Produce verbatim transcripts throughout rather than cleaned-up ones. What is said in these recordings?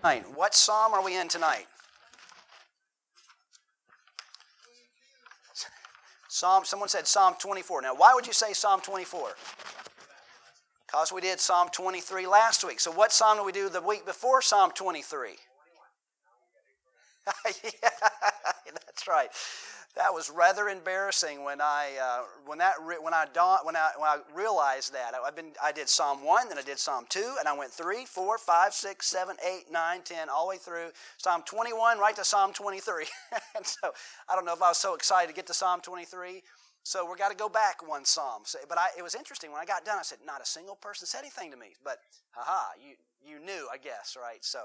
What psalm are we in tonight? Psalm. Someone said Psalm twenty-four. Now, why would you say Psalm twenty-four? Because we did Psalm twenty-three last week. So what psalm did we do the week before Psalm twenty-three? Yeah, that's right. That was rather embarrassing when I uh, when that when I dawned, when I when I realized that. I've been I did Psalm one, then I did Psalm two, and I went three, four, five, six, seven, eight, nine, ten, all the way through Psalm twenty-one, right to Psalm twenty-three. And so I don't know if I was so excited to get to Psalm twenty-three. So we've got to go back one psalm. So, but I, it was interesting when I got done. I said, not a single person said anything to me. But haha, you you knew, I guess, right? So.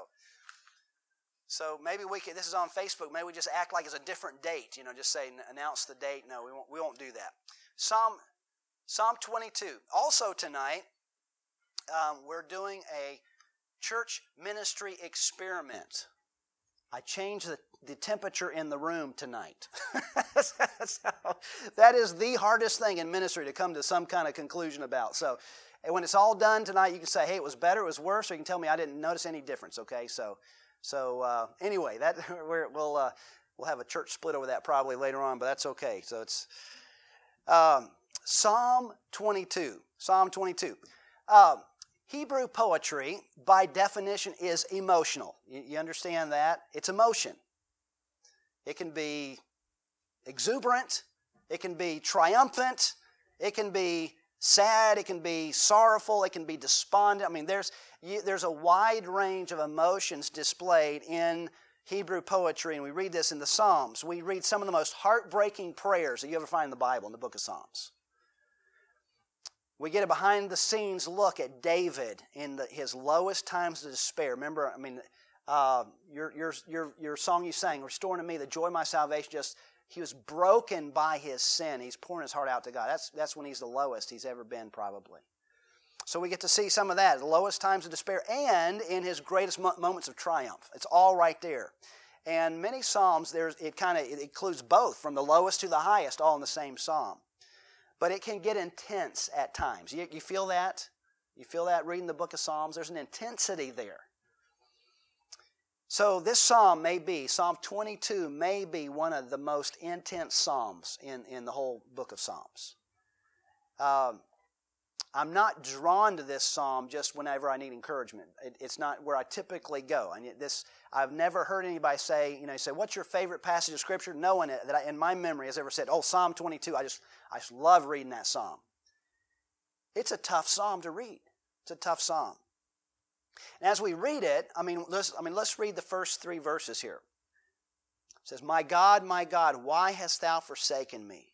So maybe we could, this is on Facebook, maybe we just act like it's a different date, you know, just say, announce the date. No, we won't, we won't do that. Psalm, Psalm twenty-two. Also tonight, um, we're doing a church ministry experiment. I changed the, the temperature in the room tonight. So, that is the hardest thing in ministry to come to some kind of conclusion about. So when it's all done tonight, you can say, hey, it was better, it was worse, or you can tell me I didn't notice any difference, okay? So... So uh, anyway, that we're, we'll uh, we'll have a church split over that probably later on, but that's okay. So it's um, Psalm twenty-two. Psalm twenty-two. Uh, Hebrew poetry, by definition, is emotional. You, you understand that? It's emotion. It can be exuberant. It can be triumphant. It can be sad. It can be sorrowful. It can be despondent. I mean, there's you, there's a wide range of emotions displayed in Hebrew poetry, and we read this in the Psalms. We read some of the most heartbreaking prayers that you ever find in the Bible, in the book of Psalms. We get a behind-the-scenes look at David in the, his lowest times of despair. Remember, I mean, uh, your your your your song you sang, "Restoring to me the joy of my salvation," just he was broken by his sin. He's pouring his heart out to God. That's, that's when he's the lowest he's ever been, probably. So we get to see some of that, the lowest times of despair, and in his greatest mo- moments of triumph. It's all right there. And many psalms, there's it kind of it includes both, from the lowest to the highest, all in the same psalm. But it can get intense at times. You, you feel that? You feel that reading the book of Psalms? There's an intensity there. So this psalm may be, Psalm twenty-two may be one of the most intense psalms in, in the whole book of Psalms. Um, I'm not drawn to this psalm just whenever I need encouragement. It, it's not where I typically go. And this, I've never heard anybody say, you know, say, what's your favorite passage of Scripture? No one that I, in my memory has ever said, oh, Psalm twenty-two, I just, I just love reading that psalm. It's a tough psalm to read. It's a tough psalm. And as we read it, I mean, let's, I mean, let's read the first three verses here. It says, my God, my God, why hast thou forsaken me?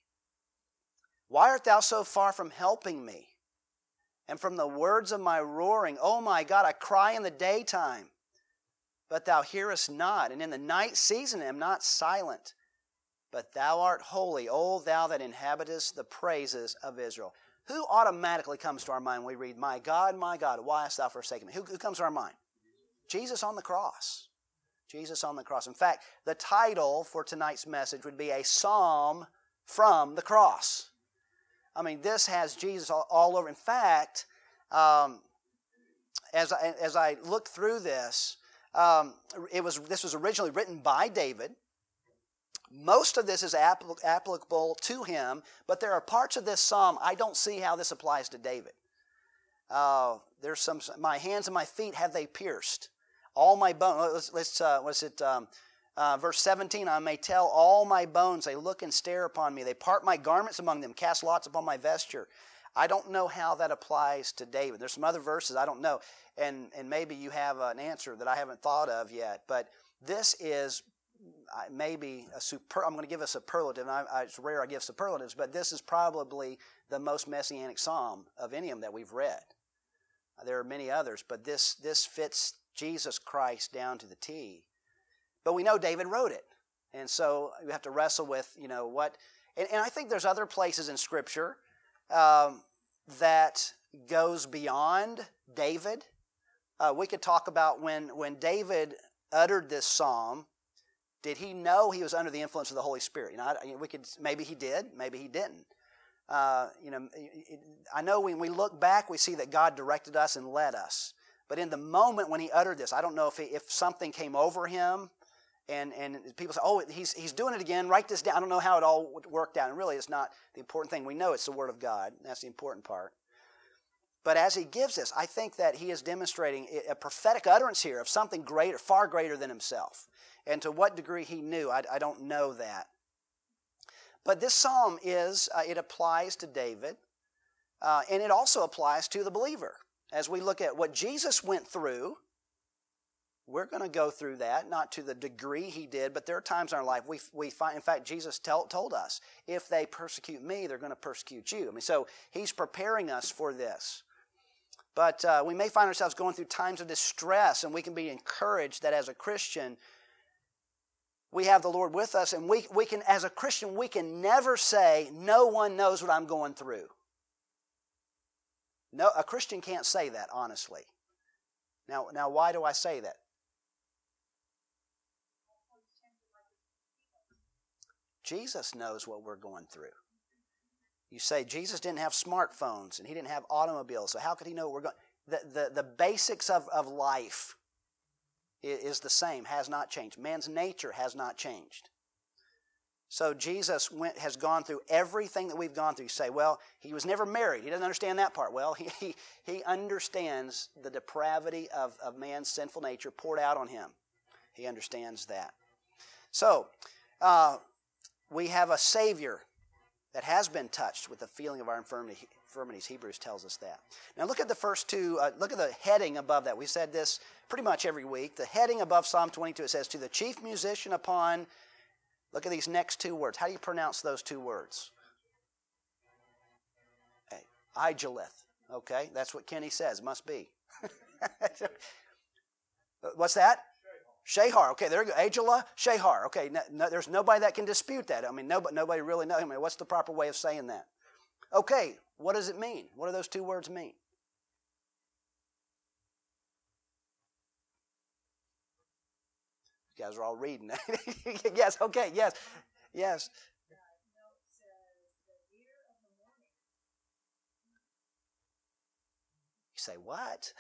Why art thou so far from helping me? And from the words of my roaring, oh my God, I cry in the daytime, but thou hearest not, and in the night season am not silent. But thou art holy, O thou that inhabitest the praises of Israel. Who automatically comes to our mind when we read, my God, my God, why hast thou forsaken me? Who, who comes to our mind? Jesus on the cross. Jesus on the cross. In fact, the title for tonight's message would be a psalm from the cross. I mean, this has Jesus all, all over. In fact, um, as I, as I looked through this, um, it was this was originally written by David. Most of this is applicable to him, but there are parts of this psalm I don't see how this applies to David. Uh, there's some. My hands and my feet have they pierced. All my bones. Let's. let's uh, what's it? Um, uh, verse seventeen. I may tell all my bones. They look and stare upon me. They part my garments among them. Cast lots upon my vesture. I don't know how that applies to David. There's some other verses I don't know, and and maybe you have an answer that I haven't thought of yet. But this is. Maybe a super. I'm going to give a superlative. I, I, it's rare I give superlatives, but this is probably the most messianic psalm of any of them that we've read. There are many others, but this this fits Jesus Christ down to the T. But we know David wrote it, and so we have to wrestle with, you know, what. And, and I think there's other places in Scripture um, that goes beyond David. Uh, we could talk about when when David uttered this psalm. Did he know he was under the influence of the Holy Spirit? You know, I, we could maybe he did, maybe he didn't. Uh, you know, it, I know when we look back, we see that God directed us and led us. But in the moment when he uttered this, I don't know if he, if something came over him, and, and people say, oh, he's, he's doing it again, write this down. I don't know how it all worked out. And really, it's not the important thing. We know it's the Word of God. That's the important part. But as he gives this, I think that he is demonstrating a prophetic utterance here of something greater, far greater than himself. And to what degree he knew, I, I don't know that. But this psalm is, uh, it applies to David, uh, and it also applies to the believer. As we look at what Jesus went through, we're going to go through that, not to the degree he did, but there are times in our life we we find, in fact, Jesus tell, told us, if they persecute me, they're going to persecute you. I mean, so he's preparing us for this. But uh, we may find ourselves going through times of distress, and we can be encouraged that as a Christian, we have the Lord with us, and we, we can, as a Christian, we can never say, no one knows what I'm going through. No, a Christian can't say that, honestly. Now, now, why do I say that? Jesus knows what we're going through. You say Jesus didn't have smartphones and he didn't have automobiles, so how could he know what we're going? The, the, the basics of, of life is, is the same, has not changed. Man's nature has not changed. So Jesus went, has gone through everything that we've gone through. You say, well, he was never married. He doesn't understand that part. Well, he, he, he understands the depravity of, of man's sinful nature poured out on him. He understands that. So, uh, we have a Savior that has been touched with the feeling of our infirmities. Hebrews tells us that. Now look at the first two, uh, look at the heading above that. We said this pretty much every week. The heading above Psalm twenty-two, it says, to the chief musician upon, look at these next two words. How do you pronounce those two words? Hey, Igeleth. Okay, that's what Kenny says, must be. What's that? Shehar. Okay, there you go. Agelah, Shehar. Okay, no, no, there's nobody that can dispute that. I mean, nobody, nobody really knows. I mean, what's the proper way of saying that? Okay, what does it mean? What do those two words mean? You guys are all reading. Yes, okay, yes, yes. You say, what?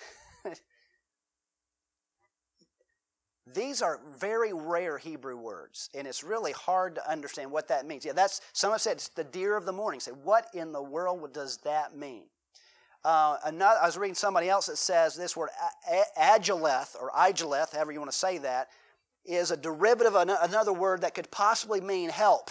These are very rare Hebrew words, and it's really hard to understand what that means. Yeah, that's some have said it's the deer of the morning. Say, what in the world does that mean? Uh, another, I was reading somebody else that says this word Ageleth, or Igeleth, however you want to say that, is a derivative of another word that could possibly mean help.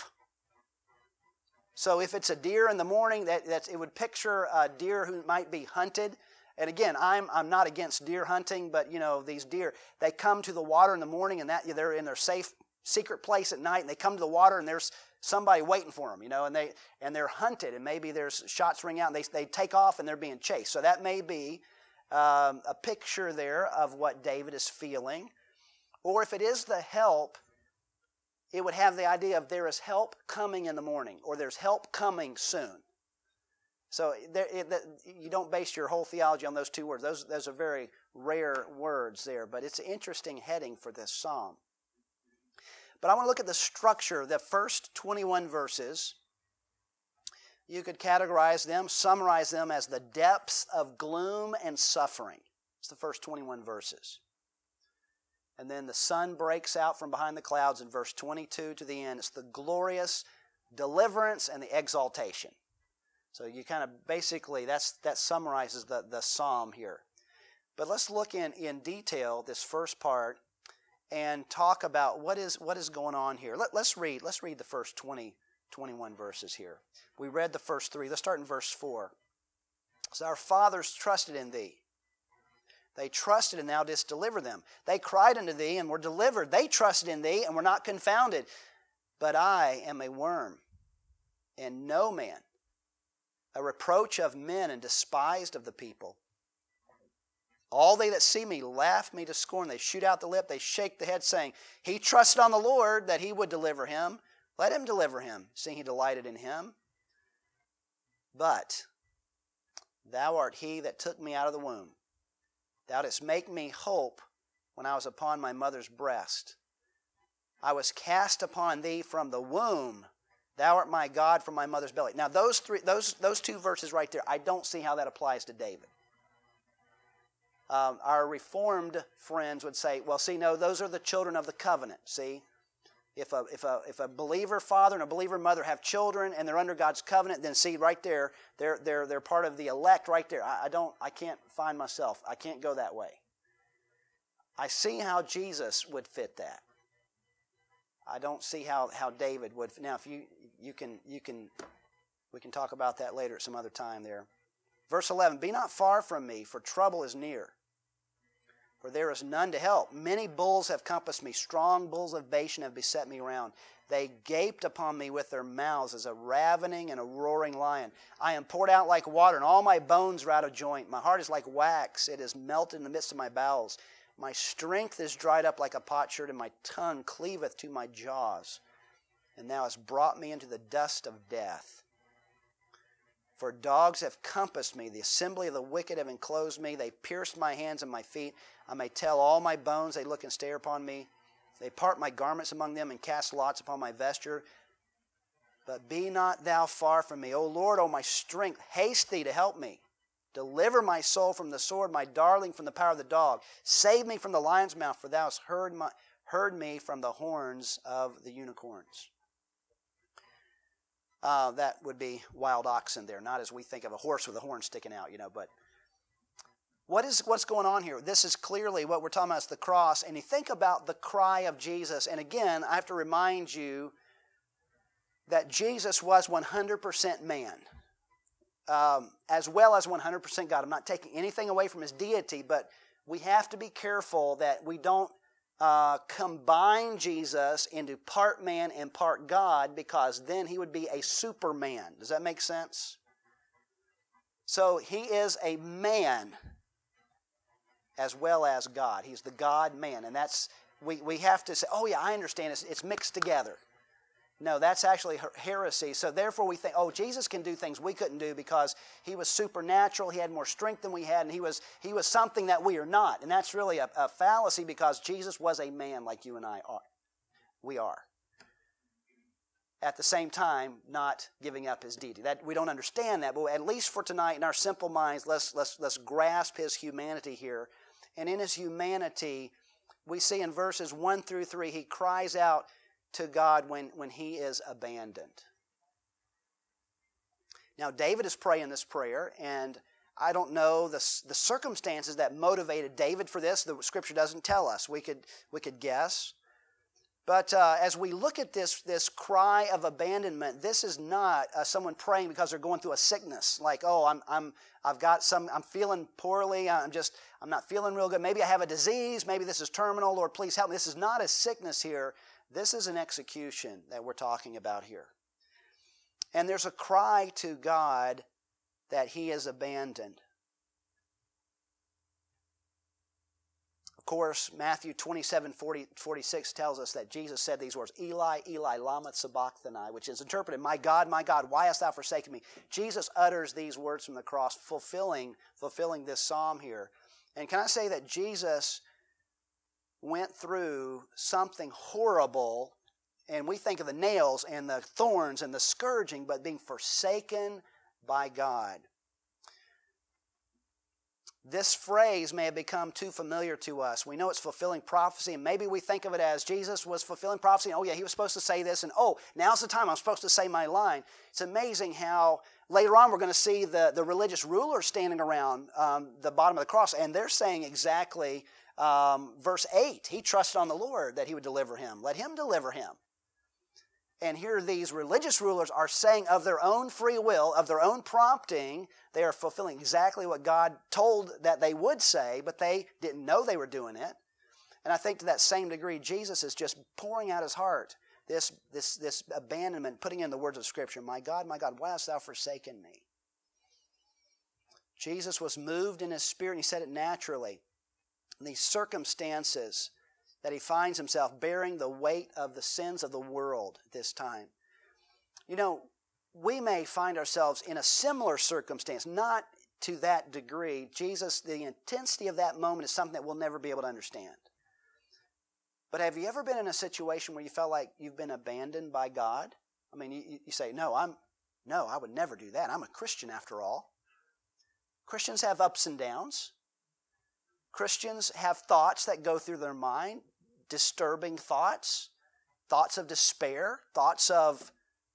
So if it's a deer in the morning, that that's, it would picture a deer who might be hunted. And again, I'm I'm not against deer hunting, but you know, these deer, they come to the water in the morning, and that they're in their safe, secret place at night, and they come to the water, and there's somebody waiting for them, you know, and they and they're hunted, and maybe there's shots ring out, and they they take off, and they're being chased. So that may be um, a picture there of what David is feeling, or if it is the help, it would have the idea of there is help coming in the morning, or there's help coming soon. So there, it, you don't base your whole theology on those two words. Those, those are very rare words there, but it's an interesting heading for this psalm. But I want to look at the structure. The first twenty-one verses, you could categorize them, summarize them as the depths of gloom and suffering. It's the first twenty-one verses. And then the sun breaks out from behind the clouds in verse twenty-two to the end. It's the glorious deliverance and the exaltation. So you kind of basically, that's that summarizes the, the psalm here. But let's look in, in detail this first part and talk about what is what is going on here. Let, let's read let's read the first twenty, twenty-one verses here. We read the first three. Let's start in verse four. So our fathers trusted in thee. They trusted and thou didst deliver them. They cried unto thee and were delivered. They trusted in thee and were not confounded. But I am a worm and no man, a reproach of men and despised of the people. All they that see me laugh me to scorn. They shoot out the lip, they shake the head, saying, he trusted on the Lord that he would deliver him. Let him deliver him, seeing he delighted in him. But thou art he that took me out of the womb. Thou didst make me hope when I was upon my mother's breast. I was cast upon thee from the womb. Thou art my God from my mother's belly. Now those three, those those two verses right there, I don't see how that applies to David. Um, our Reformed friends would say, well, see, no, those are the children of the covenant, see? If a, if a, if a believer father and a believer mother have children and they're under God's covenant, then see, right there, they're, they're, they're part of the elect right there. I, I don't, I can't find myself. I can't go that way. I see how Jesus would fit that. I don't see how, how David would. Now, if you, you can, you can, we can talk about that later at some other time there. Verse eleven, be not far from me, for trouble is near. For there is none to help. Many bulls have compassed me. Strong bulls of Bashan have beset me round. They gaped upon me with their mouths as a ravening and a roaring lion. I am poured out like water, and all my bones are out of joint. My heart is like wax. It is melted in the midst of my bowels. My strength is dried up like a potsherd, and my tongue cleaveth to my jaws. And thou hast brought me into the dust of death. For dogs have compassed me. The assembly of the wicked have enclosed me. They pierced my hands and my feet. I may tell all my bones. They look and stare upon me. They part my garments among them and cast lots upon my vesture. But be not thou far from me. O Lord, O my strength, haste thee to help me. Deliver my soul from the sword, my darling from the power of the dog. Save me from the lion's mouth, for thou hast heard, my, heard me from the horns of the unicorns. Uh, that would be wild oxen there, not as we think of a horse with a horn sticking out, you know. But what is what's going on here? This is clearly what we're talking about is the cross. And you think about the cry of Jesus. And again, I have to remind you that Jesus was one hundred percent man, um, as well as one hundred percent God. I'm not taking anything away from his deity, but we have to be careful that we don't Uh, combine Jesus into part man and part God, because then he would be a superman. Does that make sense? So he is a man as well as God. He's the God-man. And that's, we, we have to say, oh yeah, I understand, it's, it's mixed together. No, that's actually heresy. So therefore we think, oh, Jesus can do things we couldn't do because he was supernatural, he had more strength than we had, and he was he was something that we are not. And that's really a, a fallacy, because Jesus was a man like you and I are. We are. At the same time, not giving up his deity. That we don't understand that, but at least for tonight, in our simple minds, let's let's let's grasp his humanity here. And in his humanity, we see in verses one through three, he cries out to God when, when he is abandoned. Now, David is praying this prayer, and I don't know the, the circumstances that motivated David for this. The Scripture doesn't tell us. We could, we could guess. But uh, as we look at this, this cry of abandonment, this is not uh, someone praying because they're going through a sickness. Like, oh, I'm, I'm, I've got some, I'm feeling poorly. I'm just, I'm not feeling real good. Maybe I have a disease. Maybe this is terminal. Lord, please help me. This is not a sickness here. This is an execution that we're talking about here. And there's a cry to God that he is abandoned. Of course, Matthew twenty-seven, forty, forty-six tells us that Jesus said these words, Eli, Eli, lama sabachthani, which is interpreted, my God, my God, why hast thou forsaken me? Jesus utters these words from the cross, fulfilling, fulfilling this psalm here. And can I say that Jesus went through something horrible, and we think of the nails and the thorns and the scourging, but being forsaken by God. This phrase may have become too familiar to us. We know it's fulfilling prophecy, and maybe we think of it as Jesus was fulfilling prophecy, and oh yeah, he was supposed to say this, and oh, now's the time I'm supposed to say my line. It's amazing how later on we're going to see the, the religious rulers standing around um, the bottom of the cross, and they're saying exactly Um, verse eight, he trusted on the Lord that he would deliver him. Let him deliver him. And here these religious rulers are saying of their own free will, of their own prompting, they are fulfilling exactly what God told that they would say, but they didn't know they were doing it. And I think to that same degree, Jesus is just pouring out his heart, this, this, this abandonment, putting in the words of Scripture, my God, my God, why hast thou forsaken me? Jesus was moved in his spirit, and he said it naturally. These circumstances that he finds himself bearing the weight of the sins of the world at this time. You know, we may find ourselves in a similar circumstance, not to that degree. Jesus, the intensity of that moment is something that we'll never be able to understand. But have you ever been in a situation where you felt like you've been abandoned by God? I mean, you, you say, no, I'm, no, I would never do that. I'm a Christian after all. Christians have ups and downs. Christians have thoughts that go through their mind, disturbing thoughts, thoughts of despair, thoughts of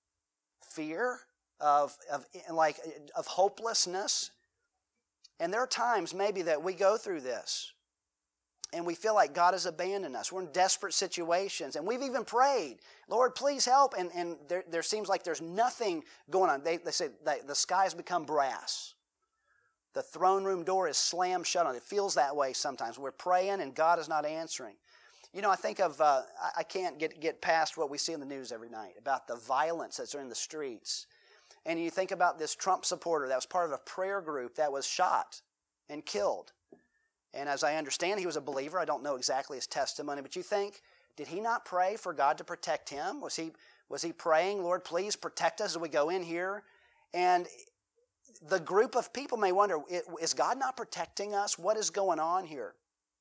fear, of, of like of hopelessness. And there are times maybe that we go through this and we feel like God has abandoned us. We're in desperate situations, and we've even prayed, Lord, please help. And, and there, there seems like there's nothing going on. They, they say that the sky's become brass. The throne room door is slammed shut on. It feels that way sometimes. We're praying and God is not answering. You know, I think of, uh, I can't get, get past what we see in the news every night about the violence that's in the streets. And you think about this Trump supporter that was part of a prayer group that was shot and killed. And as I understand, he was a believer. I don't know exactly his testimony, but you think, did he not pray for God to protect him? Was he, was he praying, Lord, please protect us as we go in here? And the group of people may wonder, is God not protecting us? What is going on here?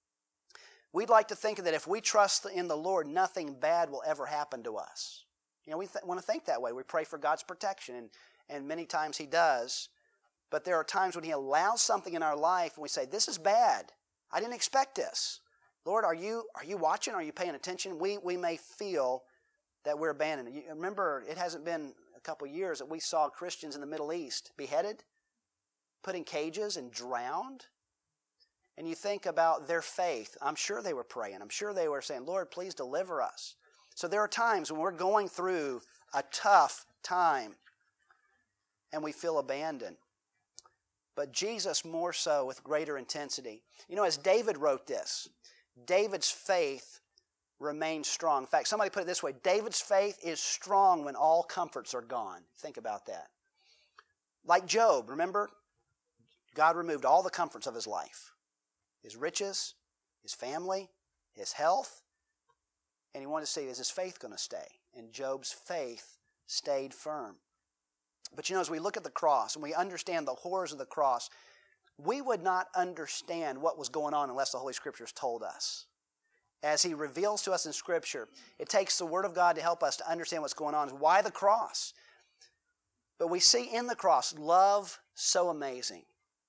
We'd like to think that if we trust in the Lord, nothing bad will ever happen to us. You know, we th- want to think that way. We pray for God's protection, and, and many times He does. But there are times when He allows something in our life and we say, this is bad. I didn't expect this. Lord, are you are you watching? Are you paying attention? We we may feel that we're abandoned. You remember, it hasn't been a couple years that we saw Christians in the Middle East beheaded, put in cages, and drowned. And you think about their faith. I'm sure they were praying. I'm sure they were saying, Lord, please deliver us. So there are times when we're going through a tough time and we feel abandoned. But Jesus more so with greater intensity. You know, as David wrote this, David's faith remains strong. In fact, somebody put it this way, David's faith is strong when all comforts are gone. Think about that. Like Job, remember? God removed all the comforts of his life. His riches, his family, his health. And he wanted to see, is his faith going to stay? And Job's faith stayed firm. But you know, as we look at the cross and we understand the horrors of the cross, we would not understand what was going on unless the Holy Scriptures told us. As He reveals to us in Scripture, it takes the Word of God to help us to understand what's going on. Why the cross? But we see in the cross love so amazing,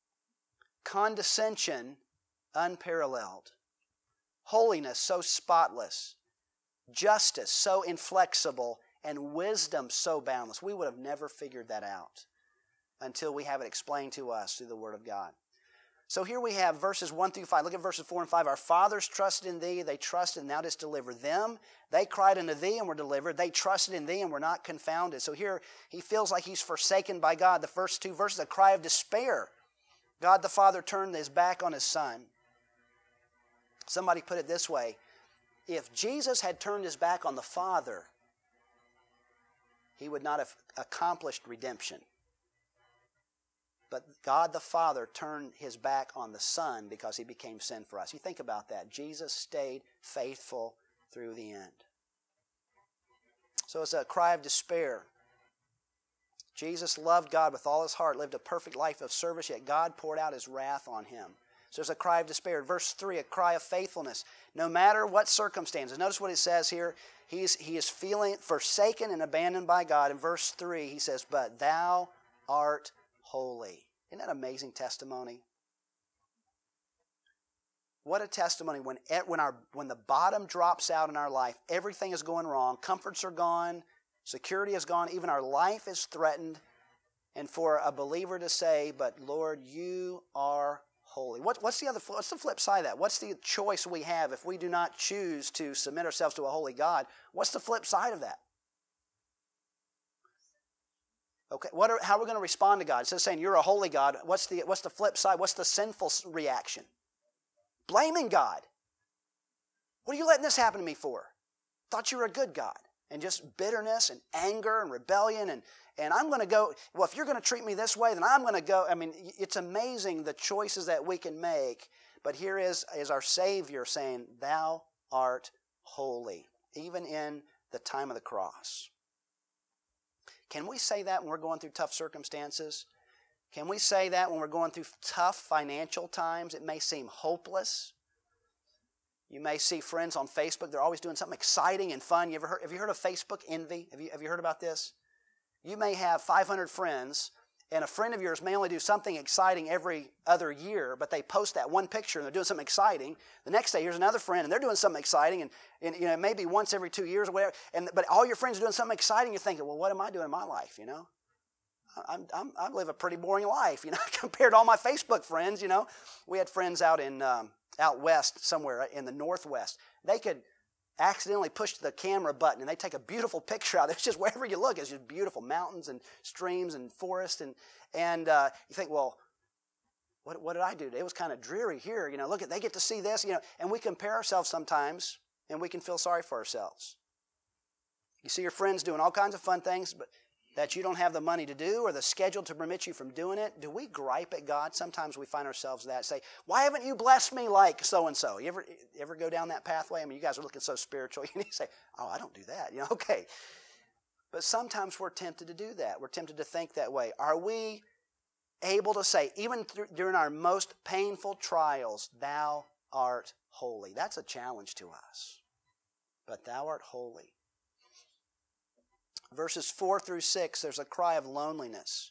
condescension unparalleled, holiness so spotless, justice so inflexible, and wisdom so boundless. We would have never figured that out until we have it explained to us through the Word of God. So here we have verses one through five. Look at verses four and five. Our fathers trusted in Thee. They trusted, and Thou didst deliver them. They cried unto Thee and were delivered. They trusted in Thee and were not confounded. So here he feels like he's forsaken by God. The first two verses, a cry of despair. God the Father turned His back on His Son. Somebody put it this way. If Jesus had turned His back on the Father, He would not have accomplished redemption. But God the Father turned His back on the Son because He became sin for us. You think about that. Jesus stayed faithful through the end. So it's a cry of despair. Jesus loved God with all His heart, lived a perfect life of service, yet God poured out His wrath on Him. So there's a cry of despair. Verse three, a cry of faithfulness. No matter what circumstances. Notice what it says here. He's, he is feeling forsaken and abandoned by God. In verse three, he says, but Thou art holy. Isn't that amazing testimony? What a testimony when, when, our, when the bottom drops out in our life, everything is going wrong, comforts are gone, security is gone, even our life is threatened, and for a believer to say, but Lord, You are holy. What, what's the other? What's the flip side of that? What's the choice we have if we do not choose to submit ourselves to a holy God? What's the flip side of that? Okay, what are, how are we going to respond to God? Instead of saying, You're a holy God, what's the, what's the flip side? What's the sinful reaction? Blaming God. What are you letting this happen to me for? Thought You were a good God. And just bitterness and anger and rebellion and, and I'm going to go, well, if you're going to treat me this way, then I'm going to go. I mean, it's amazing the choices that we can make. But here is, is our Savior saying, Thou art holy, even in the time of the cross. Can we say that when we're going through tough circumstances? Can we say that when we're going through tough financial times? It may seem hopeless. You may see friends on Facebook, they're always doing something exciting and fun. You ever heard, have you heard of Facebook envy? Have you, have you heard about this? You may have five hundred friends, and a friend of yours may only do something exciting every other year, but they post that one picture and they're doing something exciting. The next day, here's another friend, and they're doing something exciting, and, and you know, maybe once every two years or whatever. And but all your friends are doing something exciting. You're thinking, well, what am I doing in my life? You know, I'm, I'm I live a pretty boring life, you know, compared to all my Facebook friends. You know, we had friends out in um, out west somewhere in the Northwest. They could accidentally push the camera button and they take a beautiful picture out. It's just wherever you look, it's just beautiful mountains and streams and forests, and and uh, you think, well, what what did I do? It was kind of dreary here. You know, look at they get to see this. You know, and we compare ourselves sometimes, and we can feel sorry for ourselves. You see your friends doing all kinds of fun things, but that you don't have the money to do or the schedule to permit you from doing it. Do we gripe at God? Sometimes we find ourselves that say, why haven't you blessed me like so-and-so? You ever, you ever go down that pathway? I mean, you guys are looking so spiritual. You say, oh, I don't do that. You know, okay. But sometimes we're tempted to do that. We're tempted to think that way. Are we able to say, even th- during our most painful trials, thou art holy? That's a challenge to us. But thou art holy. Verses four through six, there's a cry of loneliness.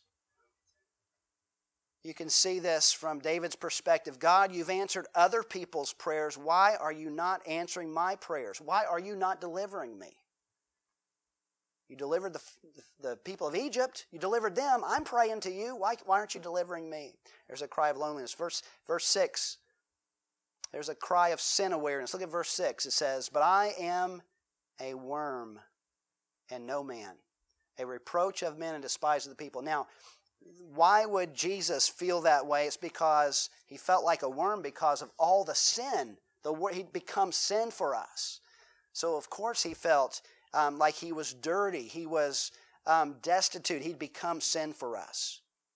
You can see this from David's perspective. God, you've answered other people's prayers. Why are you not answering my prayers? Why are you not delivering me? You delivered the, the people of Egypt. You delivered them. I'm praying to you. Why, why aren't you delivering me? There's a cry of loneliness. Verse, verse six, there's a cry of sin awareness. Look at verse six. It says, but I am a worm and no man, a reproach of men and despised of the people. Now, why would Jesus feel that way? It's because he felt like a worm because of all the sin. The He'd become sin for us. So, of course, he felt um, like he was dirty. He was um, destitute. He'd become sin for us.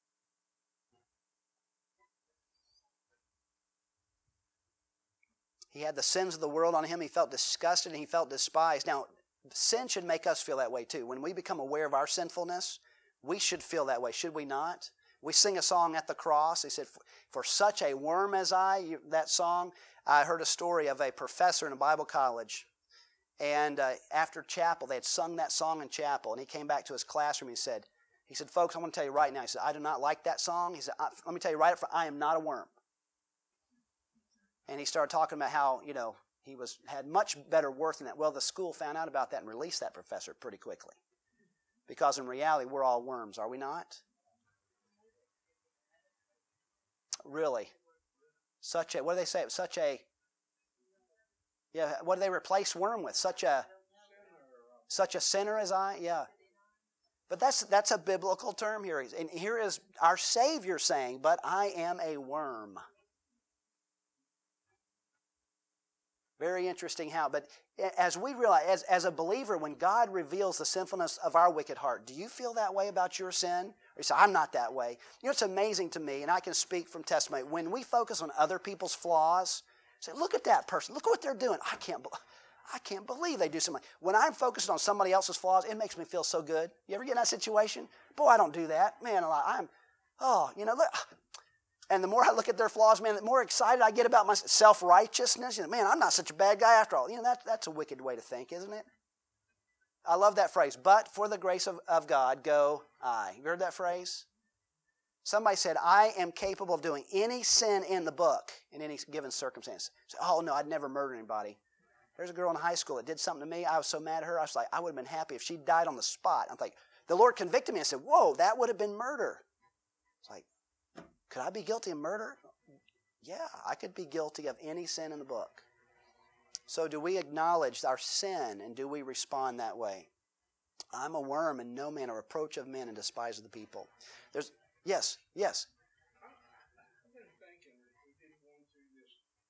He had the sins of the world on him. He felt disgusted and he felt despised. Now, sin should make us feel that way too. When we become aware of our sinfulness, we should feel that way, should we not? We sing a song at the cross. He said, for such a worm as I, you, that song, I heard a story of a professor in a Bible college. And uh, after chapel, they had sung that song in chapel. And he came back to his classroom and he said, he said, folks, I want to tell you right now. He said, I do not like that song. He said, let me tell you right up front, I am not a worm. And he started talking about how, you know, he was had much better worth than that. Well, the school found out about that and released that professor pretty quickly. Because in reality, we're all worms, are we not? Really. Such a, what do they say? Such a, yeah, what do they replace worm with? Such a, such a sinner as I? Yeah. But that's that's a biblical term here. And here is our Savior saying, but I am a worm. Very interesting how, but as we realize, as, as a believer, when God reveals the sinfulness of our wicked heart, do you feel that way about your sin? Or you say, I'm not that way. You know, it's amazing to me, and I can speak from testimony, when we focus on other people's flaws, say, look at that person, look at what they're doing. I can't, I can't believe they do something. When I'm focused on somebody else's flaws, it makes me feel so good. You ever get in that situation? Boy, I don't do that. Man, I'm, oh, you know, look. And the more I look at their flaws, man, the more excited I get about my self-righteousness. You know, man, I'm not such a bad guy after all. You know, that, that's a wicked way to think, isn't it? I love that phrase. But for the grace of, of God, go I. You heard that phrase? Somebody said, I am capable of doing any sin in the book in any given circumstance. Say, oh, no, I'd never murder anybody. There's a girl in high school that did something to me. I was so mad at her. I was like, I would have been happy if she died on the spot. I'm like, the Lord convicted me and said, whoa, that would have been murder. It's like, could I be guilty of murder? Yeah, I could be guilty of any sin in the book. So do we acknowledge our sin and do we respond that way? I'm a worm and no man, a reproach of men and despise of the people. There's, yes, yes. I've been thinking, if we did going through this,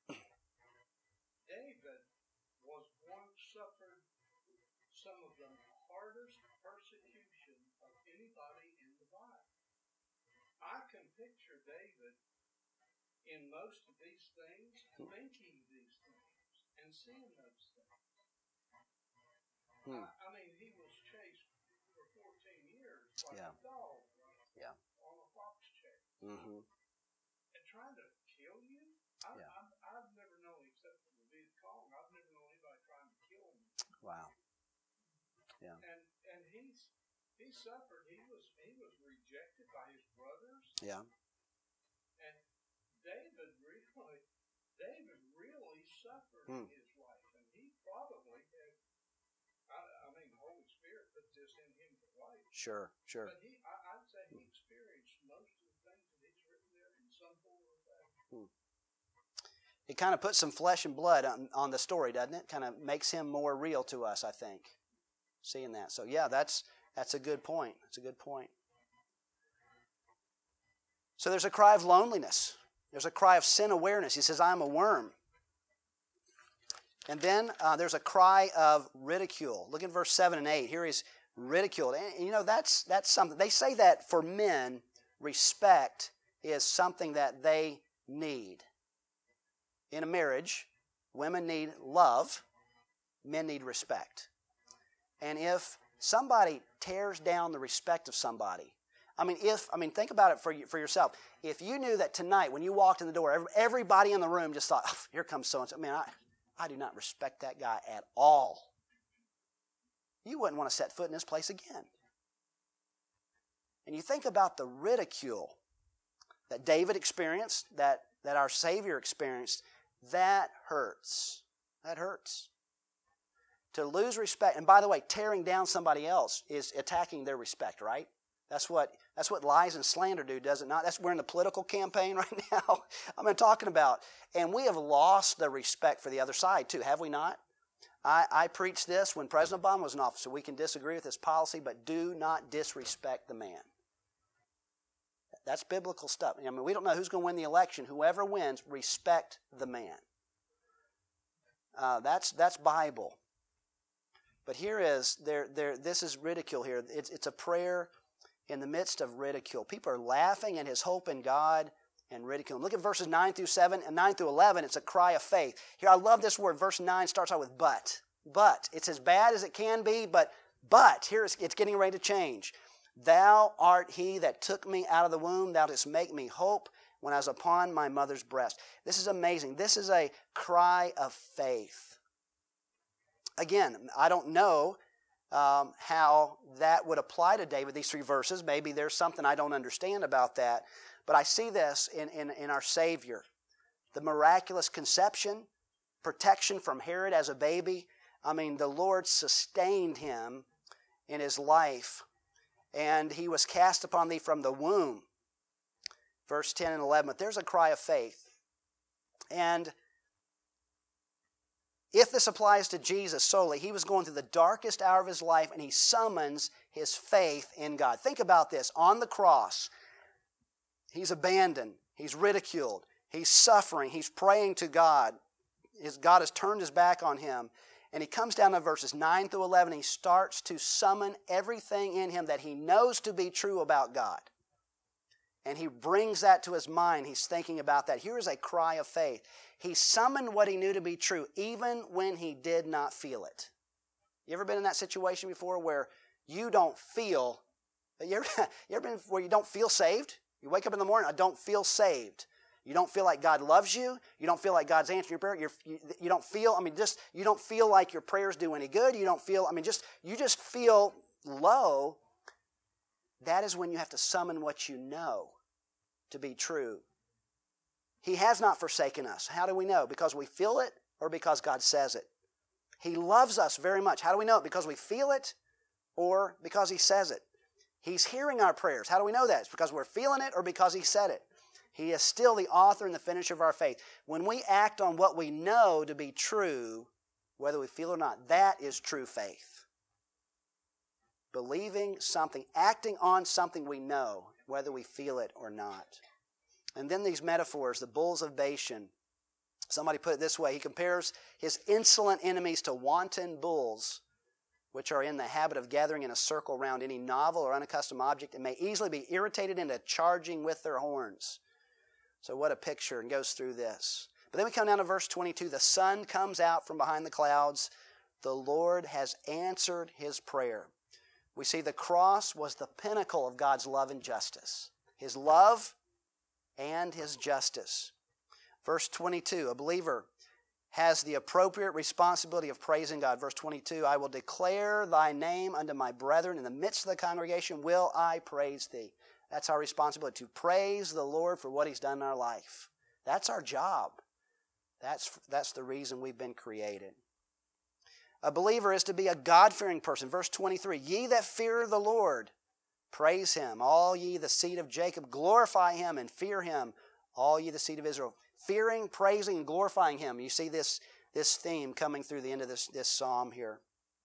David was once suffered some of the hardest persecution of anybody in the Bible. I can picture David in most of these things, thinking these things, and seeing those things. Hmm. I, I mean, he was chased for fourteen years like yeah. a dog yeah. on a fox chase. Mm-hmm. And trying to kill you? I, yeah. I, I've never known, except for the Viet Cong, I've never known anybody trying to kill him. Wow. Yeah. And, and he's he suffered. He was he was rejected by his brothers. Yeah. And David really, David really suffered Hmm. in his life, and he probably had. I, I mean, the Holy Spirit put this in him to write. Sure, sure. But he, I, I'd say he experienced most of the things that he's written there in some form or fashion. Hmm. It kind of puts some flesh and blood on, on the story, doesn't it? Kind of makes him more real to us, I think, seeing that. So, yeah, that's that's a good point. That's a good point. So there's a cry of loneliness. There's a cry of sin awareness. He says, I am a worm. And then uh, there's a cry of ridicule. Look at verse seven and eight. Here he's ridiculed. And, you know, that's that's something. They say that for men, respect is something that they need. In a marriage, women need love, men need respect. And if somebody tears down the respect of somebody, I mean, if I mean, think about it for you, for yourself. If you knew that tonight, when you walked in the door, everybody in the room just thought, oh, "Here comes so and so." I mean, I, I do not respect that guy at all. You wouldn't want to set foot in this place again. And you think about the ridicule that David experienced, that that our Savior experienced. That hurts. That hurts. To lose respect, and by the way, tearing down somebody else is attacking their respect, right? That's what that's what lies and slander do, does it not? That's we're in the political campaign right now. I'm talking about, and we have lost the respect for the other side too, have we not? I, I preached this when President Obama was in office, so we can disagree with his policy, but do not disrespect the man. That's biblical stuff. I mean, we don't know who's going to win the election. Whoever wins, respect the man. Uh, that's that's Bible. But here is there there. This is ridicule here. It's it's a prayer in the midst of ridicule. People are laughing at his hope in God and ridiculing. Look at verses nine through seven and nine through eleven. It's a cry of faith. Here, I love this word. Verse nine starts out with but. But it's as bad as it can be. But but here it's, it's getting ready to change. Thou art he that took me out of the womb. Thou didst make me hope when I was upon my mother's breast. This is amazing. This is a cry of faith. Again, I don't know um, how that would apply to David, these three verses. Maybe there's something I don't understand about that. But I see this in, in, in our Savior. The miraculous conception, protection from Herod as a baby. I mean, the Lord sustained him in his life. And he was cast upon thee from the womb. Verse ten and eleven. But there's a cry of faith. And if this applies to Jesus solely, he was going through the darkest hour of his life, and he summons his faith in God. Think about this. On the cross, he's abandoned. He's ridiculed. He's suffering. He's praying to God. His, God has turned his back on him. And he comes down to verses nine through eleven. He starts to summon everything in him that he knows to be true about God. And he brings that to his mind. He's thinking about that. Here is a cry of faith. He summoned what he knew to be true, even when he did not feel it. You ever been in that situation before where you don't feel, you ever, you ever been where you don't feel saved? You wake up in the morning, I don't feel saved. You don't feel like God loves you. You don't feel like God's answering your prayer. You're, you, you don't feel, I mean, just, you don't feel like your prayers do any good. You don't feel, I mean, just, you just feel low. That is when you have to summon what you know to be true. He has not forsaken us. How do we know? Because we feel it or because God says it? He loves us very much. How do we know it? Because we feel it or because he says it? He's hearing our prayers. How do we know that? It's because we're feeling it or because he said it? He is still the author and the finisher of our faith. When we act on what we know to be true, whether we feel it or not, that is true faith. Believing something, acting on something we know, whether we feel it or not. And then these metaphors, the bulls of Bashan. Somebody put it this way. He compares his insolent enemies to wanton bulls, which are in the habit of gathering in a circle around any novel or unaccustomed object and may easily be irritated into charging with their horns. So what a picture, and goes through this. But then we come down to verse twenty-two. The sun comes out from behind the clouds. The Lord has answered his prayer. We see the cross was the pinnacle of God's love and justice. His love and his justice. Verse twenty-two, a believer has the appropriate responsibility of praising God. Verse twenty-two, I will declare thy name unto my brethren. In the midst of the congregation will I praise thee. That's our responsibility, to praise the Lord for what he's done in our life. That's our job. That's, that's the reason we've been created. A believer is to be a God-fearing person. Verse twenty-three, ye that fear the Lord, praise him. All ye the seed of Jacob, glorify him and fear him. All ye the seed of Israel. Fearing, praising, and glorifying him. You see this, this theme coming through the end of this, this psalm here.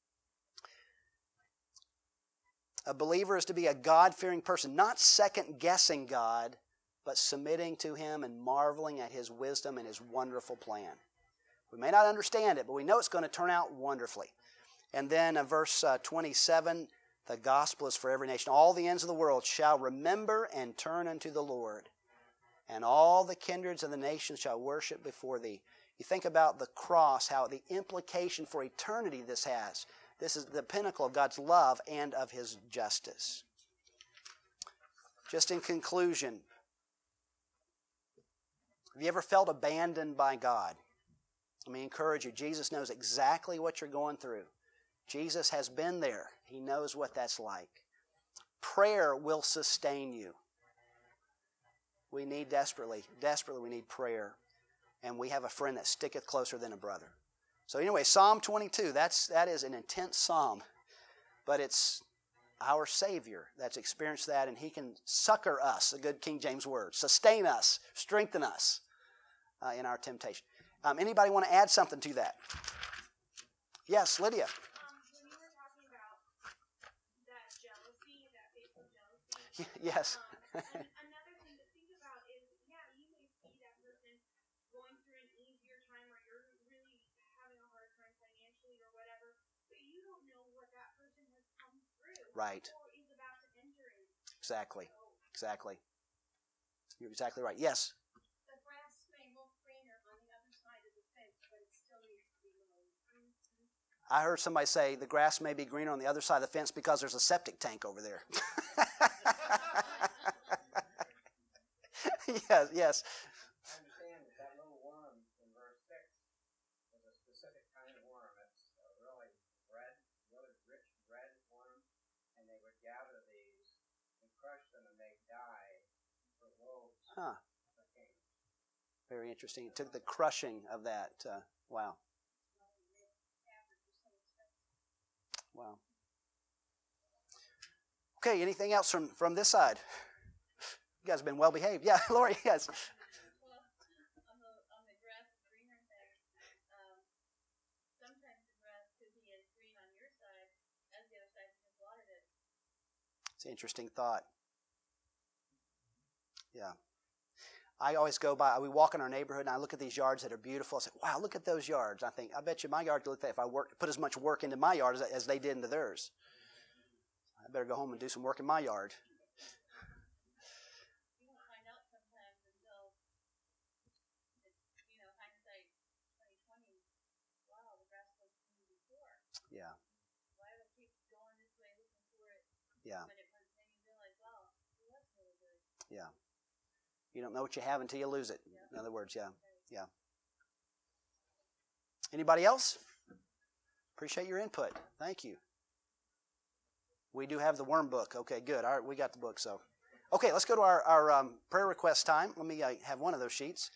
A believer is to be a God-fearing person, not second-guessing God, but submitting to him and marveling at his wisdom and his wonderful plan. We may not understand it, but we know it's going to turn out wonderfully. And then uh, verse uh, twenty-seven, the gospel is for every nation. All the ends of the world shall remember and turn unto the Lord, and all the kindreds of the nations shall worship before thee. You think about the cross, how the implication for eternity this has. This is the pinnacle of God's love and of his justice. Just in conclusion, have you ever felt abandoned by God? Let me encourage you. Jesus knows exactly what you're going through. Jesus has been there. He knows what that's like. Prayer will sustain you. We need desperately, desperately we need prayer. And we have a friend that sticketh closer than a brother. So anyway, Psalm twenty-two, that's, that is an intense psalm. But it's our Savior that's experienced that, and he can succor us, a good King James word, sustain us, strengthen us uh, in our temptation. Um, anybody want to add something to that? Yes, Lydia. Um, when you were talking about that jealousy, that faithful jealousy. Yes. Um, an- another thing to think about is, yeah, you may see that person going through an easier time, or you're really having a hard time financially or whatever, but you don't know what that person has come through. Right. Or is about to enter into. Exactly. Exactly. You're exactly right. Yes. The grass may look greener on the other side of the fence, but it still needs to be mowed. I heard somebody say the grass may be greener on the other side of the fence because there's a septic tank over there. yes, yes. I understand that that little worm in verse six is a specific kind of worm. It's a really red, really rich red worm, and they would gather these and crush them and make dye for loaves Huh. for kings. Very interesting. It took the crushing of that. Uh, wow. Wow. Okay, anything else from, from this side? You guys have been well behaved. Yeah, Lori, yes. Well, on the, on the grass greener thing, um, sometimes the grass could be as green on your side as the other side has watered it. It's an interesting thought. Yeah. I always go by, we walk in our neighborhood and I look at these yards that are beautiful. I say, wow, look at those yards. I think, I bet you my yard could look at if I work, put as much work into my yard as, as they did into theirs. I better go home and do some work in my yard. You won't find out sometimes until, it's, you know, hindsight twenty twenty. Wow, the grass was green before. Yeah. Why would I keep going this way looking for it? Yeah. But it was, then you realize, wow, it was really good. Yeah. You don't know what you have until you lose it. In other words, yeah. Yeah. Anybody else? Appreciate your input. Thank you. We do have the worm book. Okay, good. All right, we got the book. So, okay, let's go to our, our um, prayer request time. Let me uh, have one of those sheets.